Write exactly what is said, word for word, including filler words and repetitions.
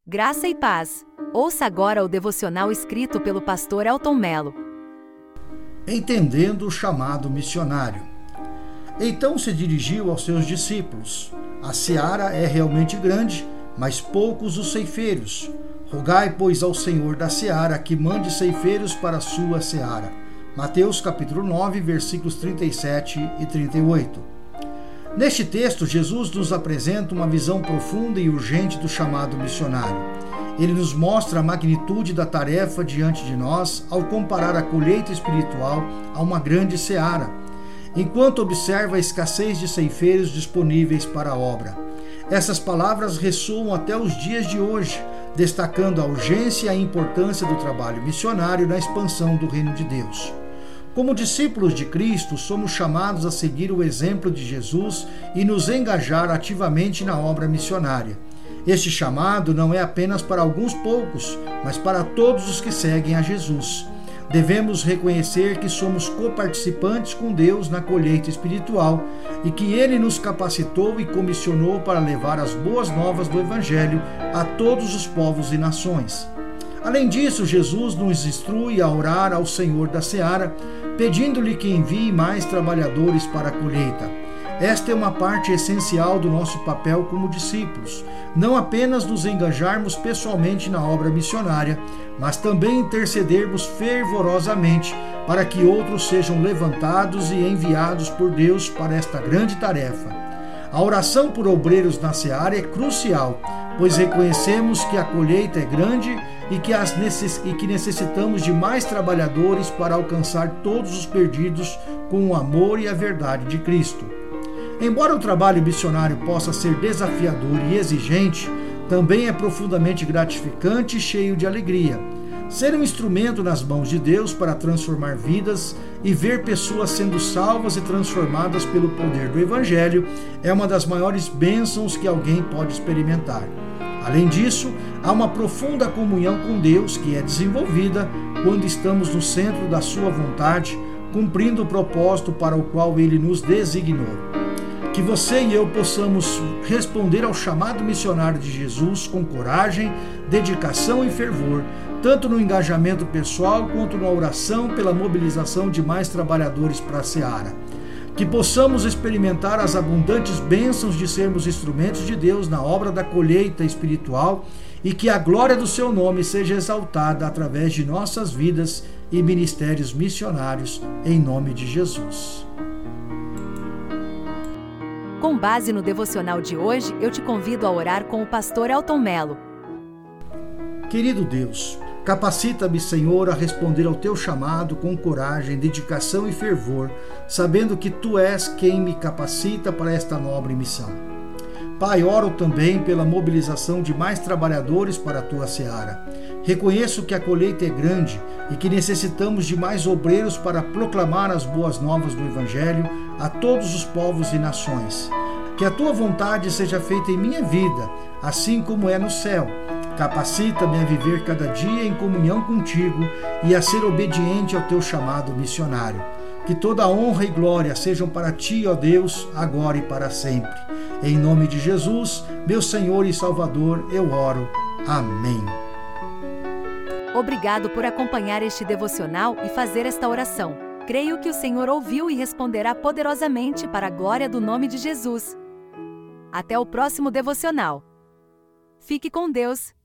Graça e paz. Ouça agora o devocional escrito pelo pastor Elton Melo. Entendendo o chamado missionário. Então se dirigiu aos seus discípulos: A seara é realmente grande, mas poucos os ceifeiros. Rogai, pois, ao Senhor da seara que mande ceifeiros para a sua seara. Mateus capítulo nove, versículos trinta e sete e trinta e oito. Neste texto, Jesus nos apresenta uma visão profunda e urgente do chamado missionário. Ele nos mostra a magnitude da tarefa diante de nós ao comparar a colheita espiritual a uma grande seara, enquanto observa a escassez de ceifeiros disponíveis para a obra. Essas palavras ressoam até os dias de hoje, destacando a urgência e a importância do trabalho missionário na expansão do reino de Deus. Como discípulos de Cristo, somos chamados a seguir o exemplo de Jesus e nos engajar ativamente na obra missionária. Este chamado não é apenas para alguns poucos, mas para todos os que seguem a Jesus. Devemos reconhecer que somos coparticipantes com Deus na colheita espiritual e que Ele nos capacitou e comissionou para levar as boas novas do Evangelho a todos os povos e nações. Além disso, Jesus nos instrui a orar ao Senhor da seara, pedindo-lhe que envie mais trabalhadores para a colheita. Esta é uma parte essencial do nosso papel como discípulos, não apenas nos engajarmos pessoalmente na obra missionária, mas também intercedermos fervorosamente para que outros sejam levantados e enviados por Deus para esta grande tarefa. A oração por obreiros na seara é crucial, pois reconhecemos que a colheita é grande e que, as necess... e que necessitamos de mais trabalhadores para alcançar todos os perdidos com o amor e a verdade de Cristo. Embora o trabalho missionário possa ser desafiador e exigente, também é profundamente gratificante e cheio de alegria. Ser um instrumento nas mãos de Deus para transformar vidas e ver pessoas sendo salvas e transformadas pelo poder do Evangelho é uma das maiores bênçãos que alguém pode experimentar. Além disso, há uma profunda comunhão com Deus que é desenvolvida quando estamos no centro da sua vontade, cumprindo o propósito para o qual Ele nos designou. Que você e eu possamos responder ao chamado missionário de Jesus com coragem, dedicação e fervor, tanto no engajamento pessoal quanto na oração pela mobilização de mais trabalhadores para a seara. Que possamos experimentar as abundantes bênçãos de sermos instrumentos de Deus na obra da colheita espiritual e que a glória do seu nome seja exaltada através de nossas vidas e ministérios missionários, em nome de Jesus. Com base no devocional de hoje, eu te convido a orar com o pastor Elton Melo. Querido Deus, capacita-me, Senhor, a responder ao teu chamado com coragem, dedicação e fervor, sabendo que tu és quem me capacita para esta nobre missão. Pai, oro também pela mobilização de mais trabalhadores para a tua seara. Reconheço que a colheita é grande e que necessitamos de mais obreiros para proclamar as boas novas do Evangelho a todos os povos e nações. Que a tua vontade seja feita em minha vida, assim como é no céu. Capacita-me a viver cada dia em comunhão contigo e a ser obediente ao teu chamado missionário. Que toda a honra e glória sejam para ti, ó Deus, agora e para sempre. Em nome de Jesus, meu Senhor e Salvador, eu oro. Amém. Obrigado por acompanhar este devocional e fazer esta oração. Creio que o Senhor ouviu e responderá poderosamente para a glória do nome de Jesus. Até o próximo devocional. Fique com Deus.